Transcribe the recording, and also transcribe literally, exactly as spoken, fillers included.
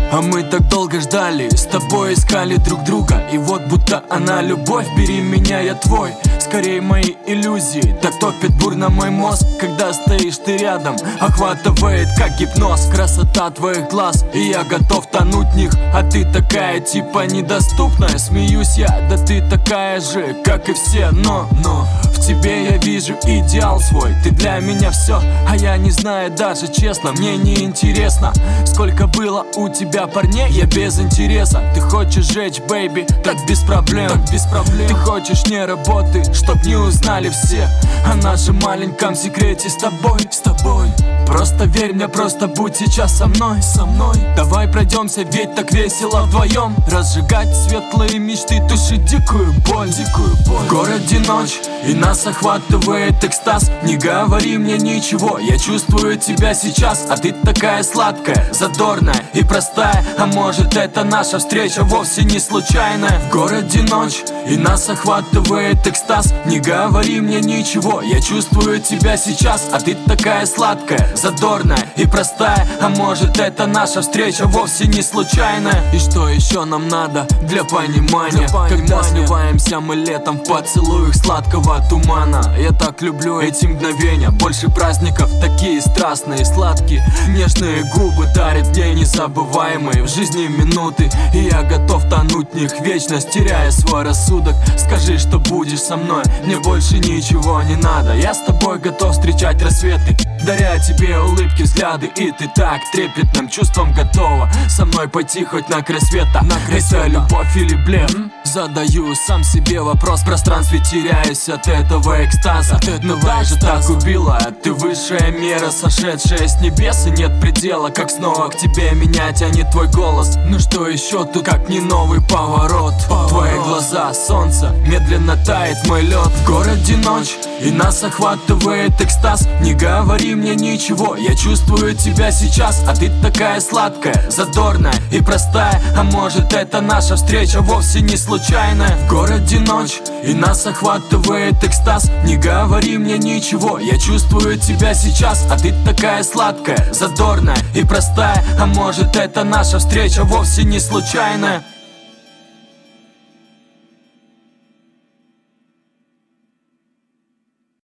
А мы так долго ждали, с тобой искали друг друга. И вот будто она любовь, бери меня, я твой. Скорее мои иллюзии, так топит бурно мой мозг. Когда стоишь ты рядом, охватывает как гипноз. Красота твоих глаз, и я готов тонуть в них. А ты такая типа недоступная. Смеюсь я, да ты такая же, как и все. Но, но в тебе я вижу идеал свой. Ты для меня все, а я не знаю даже честно. Мне не интересно, сколько было у тебя парней, я без интереса. Ты хочешь жечь, бэйби, так без проблем, так без проблем. Ты хочешь не работы, чтоб не узнали все о нашем маленьком секрете с тобой, с тобой. Просто верь мне, просто будь сейчас со мной, со мной. Давай пройдемся, ведь так весело вдвоем. Разжигать светлые мечты, тушить дикую боль, дикую боль. В городе ночь, и нас охватывает экстаз. Не говори мне ничего, я чувствую тебя сейчас. А ты такая сладкая, задорная и простая. А может это наша встреча вовсе не случайная. В городе ночь, и нас охватывает экстаз. Не говори мне ничего, я чувствую тебя сейчас. А ты такая сладкая, задорная и простая. А может это наша встреча вовсе не случайная. И что еще нам надо для понимания, для понимания. Когда сливаемся мы летом в поцелуях сладкого тумана. Я так люблю эти мгновения, больше праздников, такие страстные, сладкие. Нежные губы дарят мне незабываемые в жизни минуты. И я готов тонуть в них вечность, теряя свой рассудок. Скажи, что будешь со мной, мне больше ничего не надо. Я с тобой готов встречать рассветы, даря тебе улыбки, взгляды. И ты так трепетным чувством готова со мной пойти хоть на край света. На край света. Это любовь или блеф? Mm-hmm. Задаю сам себе вопрос, в пространстве теряюсь от этого экстаза. От этого Но даже экстаза. Так убила, ты высшая мера, сошедшая с небес. И нет предела, как снова к тебе меня тянет твой голос. Ну что еще тут, как не новый поворот, поворот. Твои глаза, солнце, медленно тает мой лед. В городе ночь, и нас охватывает экстаз. Не говори мне ничего, я чувствую тебя сейчас. А ты такая сладкая, задорная и простая. А может это наша встреча вовсе не случайная. В городе ночь, и нас охватывает экстаз. Не говори мне ничего, я чувствую тебя сейчас. А ты такая сладкая, задорная и простая. А может это наша встреча вовсе не случайная.